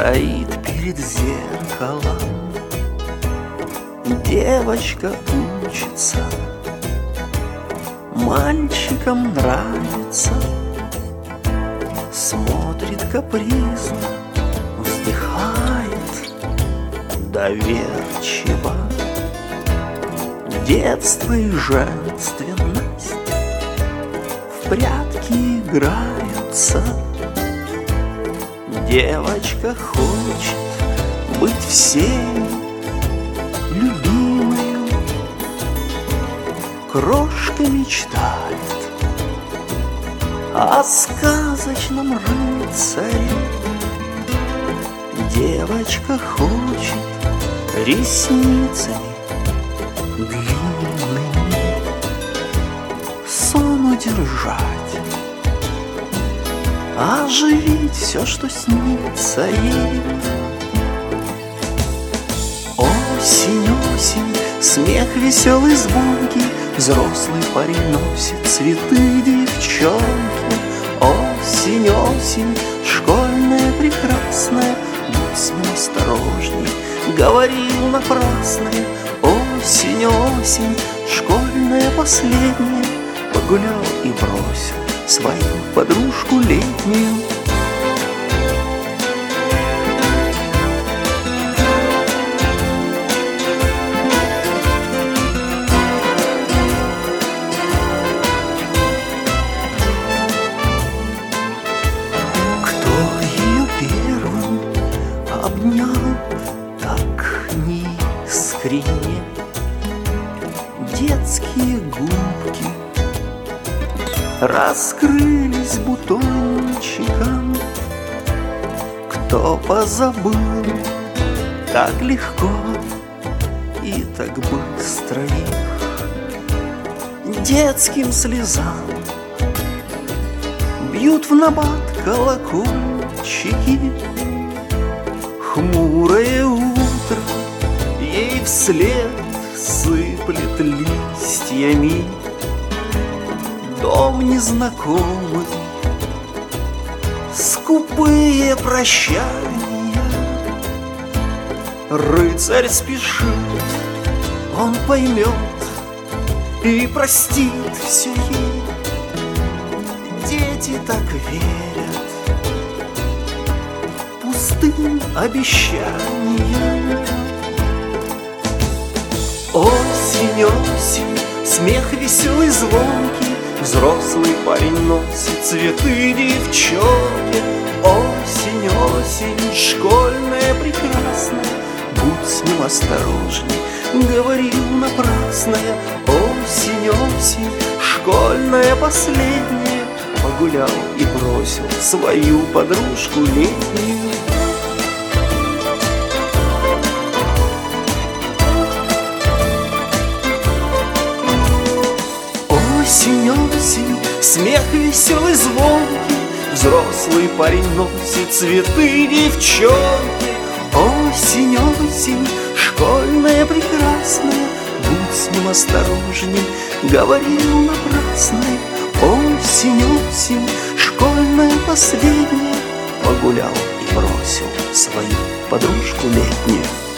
стоит перед зеркалом, девочка учится, мальчикам нравится, смотрит капризно, вздыхает доверчиво. Детство и женственность в прятки играются. Девочка хочет быть всей любимою, крошка мечтает о сказочном рыцаре. Девочка хочет ресницами длинными сон удержать, оживить все, что снится ей. Осень, осень, смех веселый, звонкий, взрослый парень носит цветы девчонки. Осень, осень, школьная прекрасная, будь с ним осторожней, говорил напрасное. Осень, осень, школьная последняя, погулял и бросил свою подружку летнюю. Кто ее первым обнял так неискренне? Детские губки раскрылись бутончиком. Кто позабыл так легко и так быстро их? Детским слезам бьют в набат колокольчики. Хмурое утро ей вслед сыплет листьями. Дом незнакомый, скупые прощания. Рыцарь спешит, он поймет и простит все ей. Дети так верят пустым обещаниям. Осень, осень, смех веселый, звонкий, взрослый парень носит цветы девчонке. Осень, осень, школьная прекрасная, будь с ним осторожней, говорил напрасное. Осень, осень, школьная последняя, погулял и бросил свою подружку летнюю. Осень, осень, смех веселый, звонкий, взрослый парень носит цветы девчонки. Осень, осень, школьная прекрасная, будь с ним осторожней, говорил напрасное. Осень, осень, школьная последняя, погулял и бросил свою подружку летнюю.